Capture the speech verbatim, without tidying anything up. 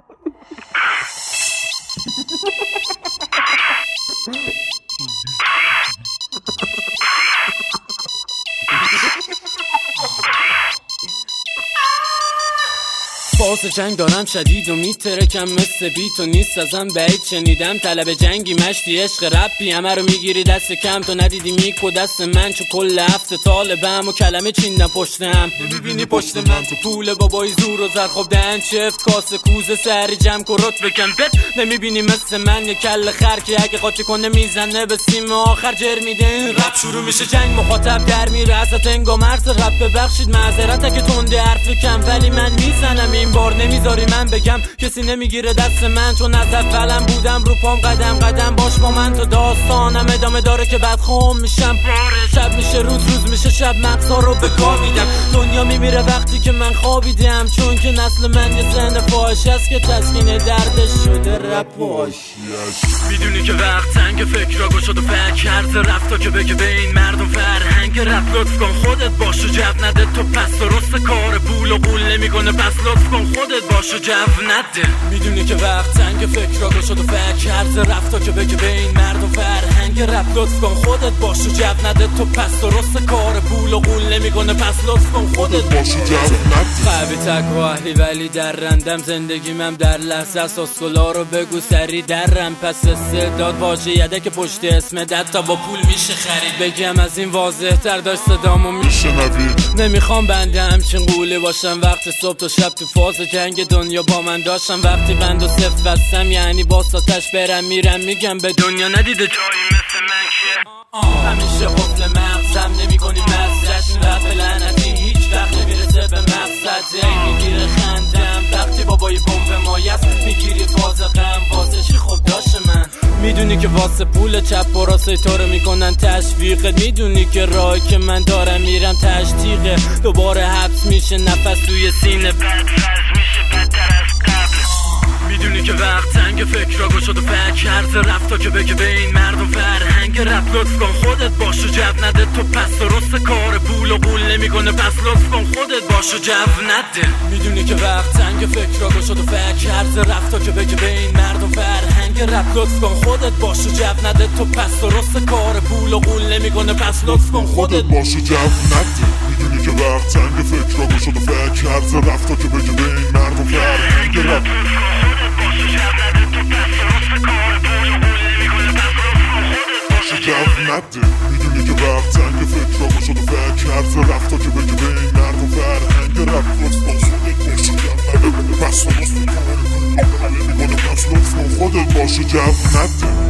فاس جنگ دارم شدید و میترکم مثل بیت و نیست ازم بعید شنیدم طلب جنگی مشتی عشق رپی همه رو میگیری دست کم تو ندیدی میکو دست من چو کل هفته طالبم و کلمه چیندم پشتم نمیبینی پشت من تو پول بابای زور و زر خوب دهن چفت کاسه کوزه سری جمع کرات بکن بت نمیبینی مثل من یه کل خر که اگه قاطی کنه میزنه به سیم آخر جر میده این رپ شروع میشه جنگ مخاطب در میره ازت انگام عرض رپ ببخشید معذرت اگه تنده حرف کم ولی من میزنم این بار نمیذاری من بگم کسی نمیگیره دست من چون از اولم بودم رو پام قدم قدم باش با من تو داستانم ادامه داره که بعد خون میشم پاره شب میشه روز روز میشه شب مغزا رو به گاه میدم دنیا میمیره وقتی که من خوابیدم چون که نسل من یه زن فاحش است که تسکین دردش شده رپ و حاشیه‌اش میدونی که وقت تنگ فکرها گشاد و فکر کرده رفتا که بگه به این مردم فرهنگ رپ لطف کن خودت باش و جو نده تو پس درست کار پول و قول نمیکنه پس لطف کن خودت باش و جو نده میدونی که وقت تنگ فکرها گشاد و فکر کرده رفتا که بگه به این مردم فرهنگ رپ لطف کن خودت باش و جو نده تو پس درست کار پول و قول نمیکنه پس لطف کن خودت باش و جو نده قلبی تک و اهلی ولی در رندم زندگی من در لحظه اساسکلا رو بگو سری درم پس استعداد واژه یده که پشت اسم دد تا با پول میشه خرید بگم از این واضح تر داشت صدامو میشه نوید نمیخوام بنده همچین قوله باشم وقت صبح تا شب تو فاز جنگ دنیا با من داشتم وقتی بند و صفت بستم یعنی با ساتش برم میرم میگم به دنیا ندیده جایی مثل من که همیشه قفل مغزم نمی کنی مزدش رفت لعنتی هیچ وقت نمیرسه به مقصد ای میگیره خندم وقتی بابای بمب مایست میگیری فاز غم واسه چی خوب داشت من میدونی که واسه پول چپ و راست تو رو میکنن تشویقت میدونی که راهی که من دارم میرم تشتیقه دوباره حبس میشه نفس توی سینه بدفز میشه بدتر از قبل میدونی که وقت تنگ فکرها گشاد و فکر کرده رفتا که بگه به این مردم فرهنگ رپ لطف کن خودت باش و جو نده تو پس درست کار پول و قول نمیکنه پس لطف کن خودت باش و جو نده میدونی که وقت تنگ فکرها گشاد و فکر کرده رفتا که بگه به این مردم فرهنگ رپ لطف کن خودت باش و جو نده تو پس درست کار پول و قول نمیکنه پس لطف کن خودت باش و جو نده میدونی که وقت تنگ فکرها گشاد و فکر کرده رفتا که بگه به این مردم فرهنگ رپ جو نده میدونی که وقت تنگ فکرها گشاد و فکر کرده رفتا که بگه به این مردم فرهنگ رپ لطف کن خودت باش و جو نده پس درست کار پول و قول نمیکنه پس لطف کن خودت باش و جو نده